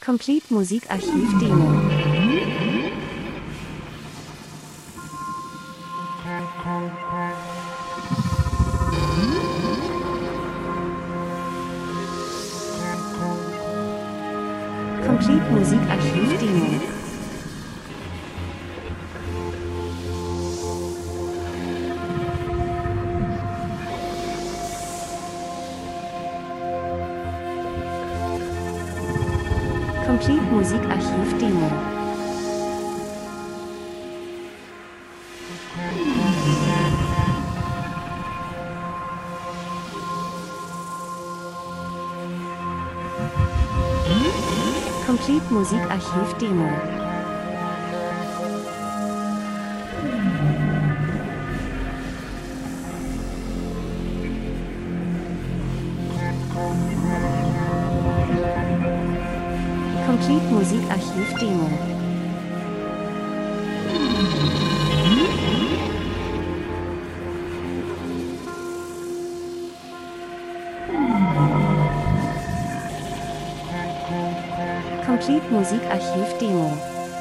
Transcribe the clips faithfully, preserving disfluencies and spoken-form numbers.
Complete Musikarchiv Demo. Complete Musikarchiv Demo. Complete Musikarchiv Demo. Complete Musikarchiv Demo. Complete Musikarchiv Demo. Complete Musikarchiv Demo.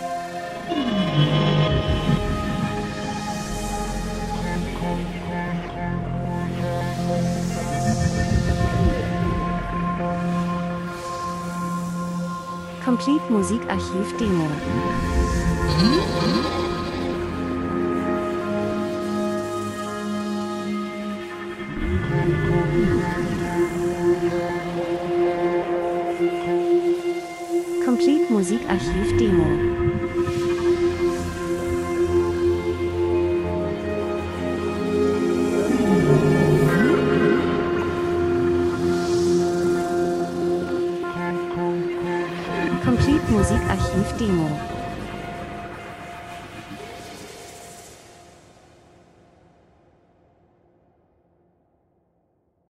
Complete Musikarchiv Demo. Complete Musikarchiv Demo. Complete Musikarchiv Demo.